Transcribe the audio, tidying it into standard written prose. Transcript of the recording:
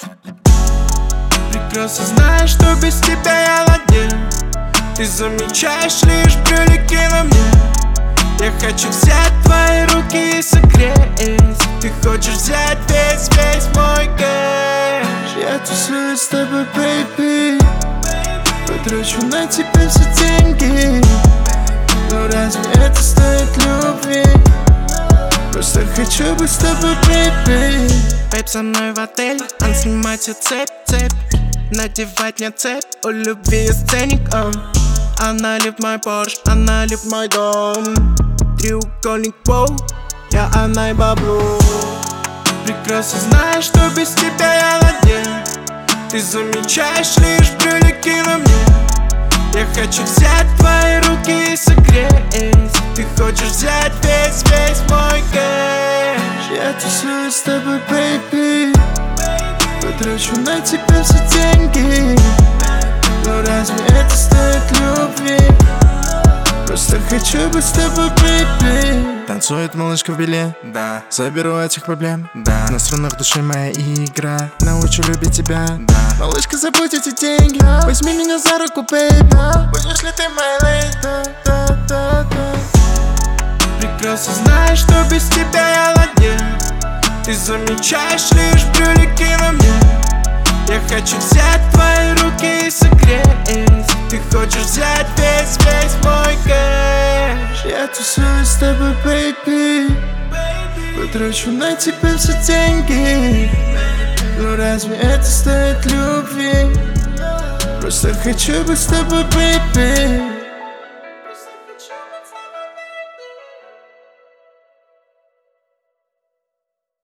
Прекрасно знаешь, что без тебя я на дне. Ты замечаешь лишь брюлики на мне. Я хочу взять твои руки и согреть. Ты хочешь взять весь мой кэш. Я тусуюсь с тобой, baby. Потрачу на тебя все деньги. Но разве это стоит любви? Просто хочу быть с тобой, baby. Бэйб, со мной в отель, он снимать ее цепь. Надевать мне цепь, у любви есть ценник, Она любит мой Порш, она любит мой дом. Треугольник, воу, я она и бабло. Прекрасно знаешь, что без тебя я на дне. Ты замечаешь лишь брюлики на мне. Я хочу взять твои руки и согреть. Ты хочешь взять весь мой кэш. Я тусуюсь с тобой, baby. Потрачу на тебя все деньги. Но разве это стоит любви? Просто хочу быть с тобой, baby. Танцует малышка в беле, Да, заберу этих проблем, да. на струнах души моя игра. Научу любить тебя, Да. Малышка, забудь эти деньги, возьми меня за руку, baby. Будешь ли ты моей lady? Прекрасно знаешь, что без тебя я на дне. Ты замечаешь лишь брюлики на мне. Я хочу взять твои руки и согреть. Ты хочешь взять весь мой кэш. Я тусуюсь с тобой, baby. Потрачу на тебя все деньги. Но разве это стоит любви? Просто хочу быть с тобой, baby.